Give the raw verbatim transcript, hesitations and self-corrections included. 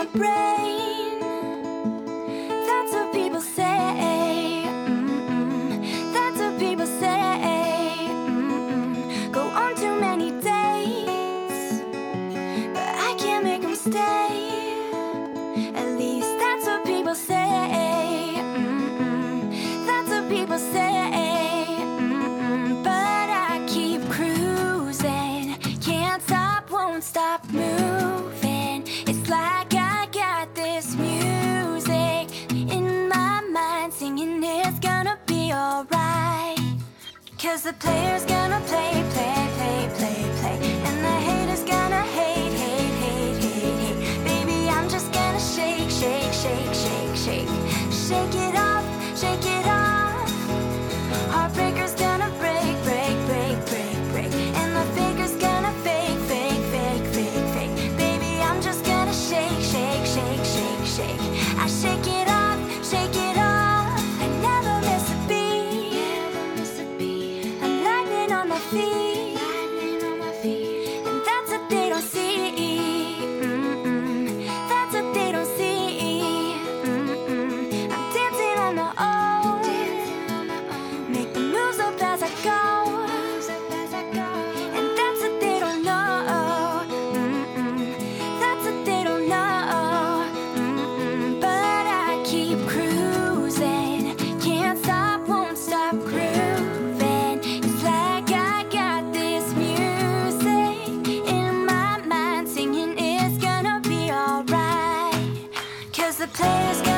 my brain. That's what people say. Mm-mm. That's what people say. Mm-mm. Go on too many dates, but I can't make them stay. At least that's what people say. Mm-mm. That's what people say. Mm-mm. But I keep cruising, can't stop, won't stop moving. It's like I got this music in my mind singing it's gonna be alright. Cause the player's gonna play, play, play, play, play, and the hater's gonna hate, hate, hate, hate, hate. Baby, I'm just gonna shake, shake, shake, shake, shake. Shake it off, shake it off. Heartbreaker's gonna break, break, break, break, break, and the faker's gonna fake, fake, fake, fake, fake. Baby, I'm just gonna shake, shake, shake, shake, shake. I shake it off, shake it off. I never miss a beat, never miss a beat. I'm lightning on my feet, lightning on my feet, and that's what they don't see. Mm-mm. That's what they don't see. Mm-mm. I'm dancing on my own, make the moves up as I go, and that's what they don't know. Mm-mm. That's what they don't know. Mm-mm. But I keep cruising, can't stop, won't stop grooving. It's like I got this music in my mind singing it's gonna be alright. Cause the players